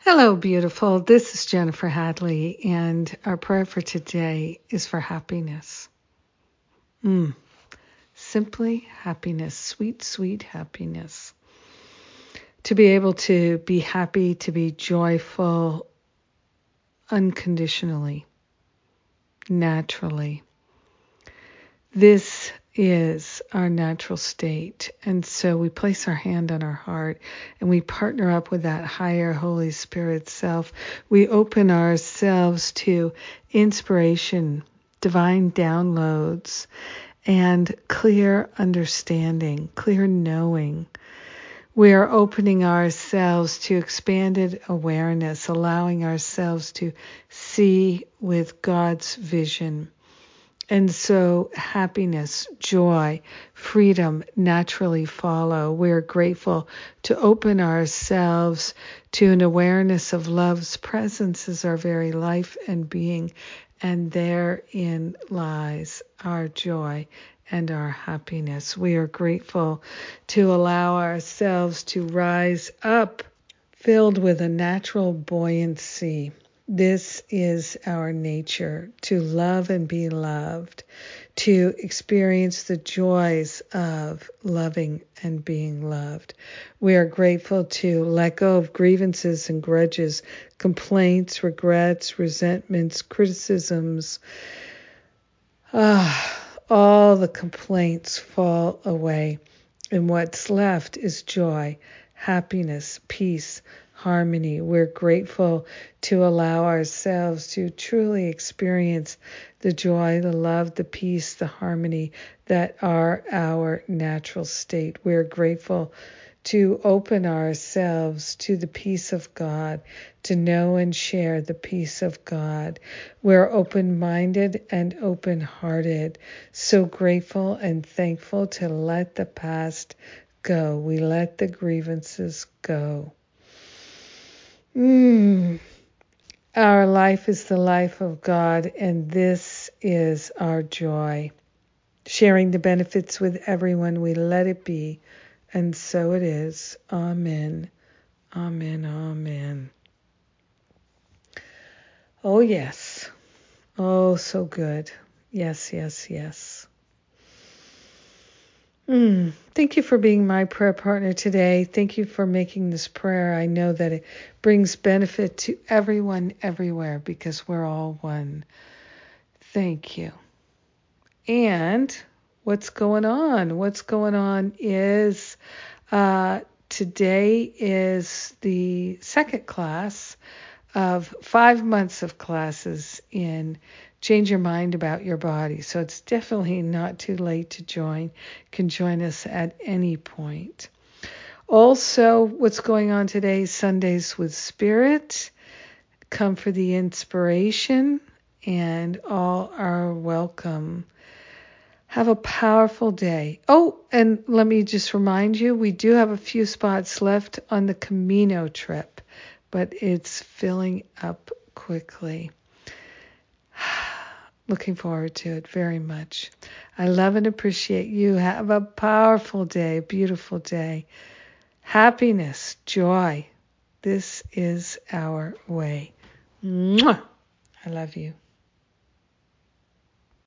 Hello, beautiful. This is Jennifer Hadley, and our prayer for today is for happiness. Simply happiness, sweet, sweet happiness. To be able to be happy, to be joyful unconditionally, naturally. This is our natural state. And so we place our hand on our heart and we partner up with that higher Holy Spirit self. We open ourselves to inspiration, divine downloads, and clear understanding, clear knowing. We are opening ourselves to expanded awareness, allowing ourselves to see with God's vision. And so happiness, joy, freedom naturally follow. We're grateful to open ourselves to an awareness of love's presence as our very life and being. And therein lies our joy and our happiness. We are grateful to allow ourselves to rise up filled with a natural buoyancy. This is our nature, to love and be loved, to experience the joys of loving and being loved. We are grateful to let go of grievances and grudges, complaints, regrets, resentments, criticisms. All the complaints fall away, and what's left is joy, happiness, peace, harmony. We're grateful to allow ourselves to truly experience the joy, the love, the peace, the harmony that are our natural state. We're grateful to open ourselves to the peace of God, to know and share the peace of God. We're open-minded and open-hearted, so grateful and thankful to let the past go. We let the grievances go. Our life is the life of God, and this is our joy. Sharing the benefits with everyone, we let it be, and so it is. Amen. Amen. Amen. Oh, yes. Oh, so good. Yes, yes, yes. Thank you for being my prayer partner today. Thank you for making this prayer. I know that it brings benefit to everyone, everywhere, because we're all one. Thank you. And what's going on? What's going on is today is the second class of 5 months of classes in Change Your Mind About Your Body. So it's definitely not too late to join. You can join us at any point. Also, what's going on today, Sundays with Spirit. Come for the inspiration, and all are welcome. Have a powerful day. Oh, and let me just remind you, we do have a few spots left on the Camino trip, but it's filling up quickly. Looking forward to it very much. I love and appreciate you. Have a powerful day, beautiful day. Happiness, joy. This is our way. Mwah! I love you.